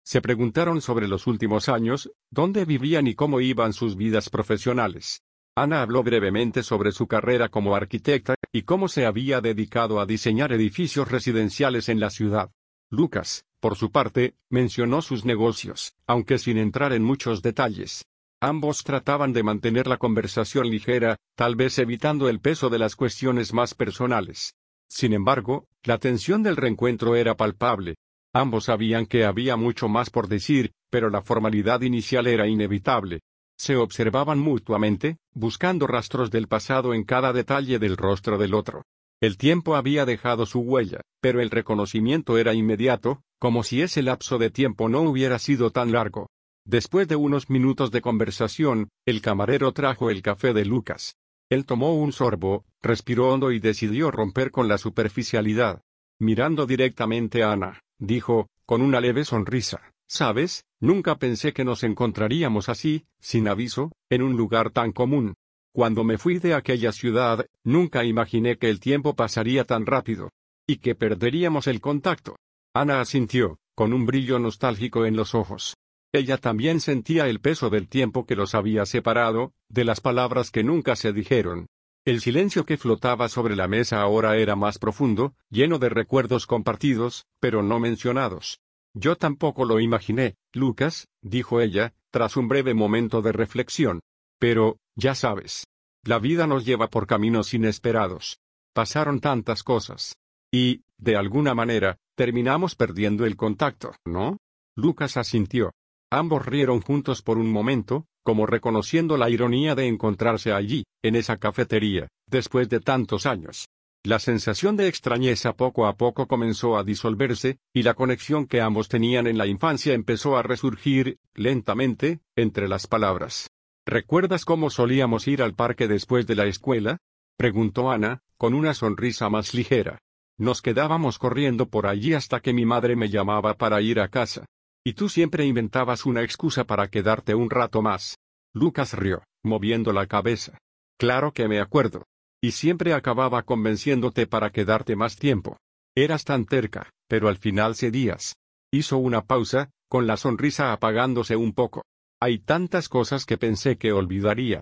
Se preguntaron sobre los últimos años, dónde vivían y cómo iban sus vidas profesionales. Ana habló brevemente sobre su carrera como arquitecta, y cómo se había dedicado a diseñar edificios residenciales en la ciudad. Lucas, por su parte, mencionó sus negocios, aunque sin entrar en muchos detalles. Ambos trataban de mantener la conversación ligera, tal vez evitando el peso de las cuestiones más personales. Sin embargo, la tensión del reencuentro era palpable. Ambos sabían que había mucho más por decir, pero la formalidad inicial era inevitable. Se observaban mutuamente, buscando rastros del pasado en cada detalle del rostro del otro. El tiempo había dejado su huella, pero el reconocimiento era inmediato, como si ese lapso de tiempo no hubiera sido tan largo. Después de unos minutos de conversación, el camarero trajo el café de Lucas. Él tomó un sorbo, respiró hondo y decidió romper con la superficialidad. Mirando directamente a Ana, dijo, con una leve sonrisa, «¿Sabes? Nunca pensé que nos encontraríamos así, sin aviso, en un lugar tan común. Cuando me fui de aquella ciudad, nunca imaginé que el tiempo pasaría tan rápido. Y que perderíamos el contacto». Ana asintió, con un brillo nostálgico en los ojos. Ella también sentía el peso del tiempo que los había separado, de las palabras que nunca se dijeron. El silencio que flotaba sobre la mesa ahora era más profundo, lleno de recuerdos compartidos, pero no mencionados. «Yo tampoco lo imaginé, Lucas», dijo ella, tras un breve momento de reflexión. «Pero, ya sabes. La vida nos lleva por caminos inesperados. Pasaron tantas cosas. Y, de alguna manera, terminamos perdiendo el contacto, ¿no?» Lucas asintió. Ambos rieron juntos por un momento, como reconociendo la ironía de encontrarse allí, en esa cafetería, después de tantos años. La sensación de extrañeza poco a poco comenzó a disolverse, y la conexión que ambos tenían en la infancia empezó a resurgir, lentamente, entre las palabras. «¿Recuerdas cómo solíamos ir al parque después de la escuela?», preguntó Ana, con una sonrisa más ligera. «Nos quedábamos corriendo por allí hasta que mi madre me llamaba para ir a casa. Y tú siempre inventabas una excusa para quedarte un rato más». Lucas rió, moviendo la cabeza. «Claro que me acuerdo. Y siempre acababa convenciéndote para quedarte más tiempo. Eras tan terca, pero al final cedías». Hizo una pausa, con la sonrisa apagándose un poco. «Hay tantas cosas que pensé que olvidaría.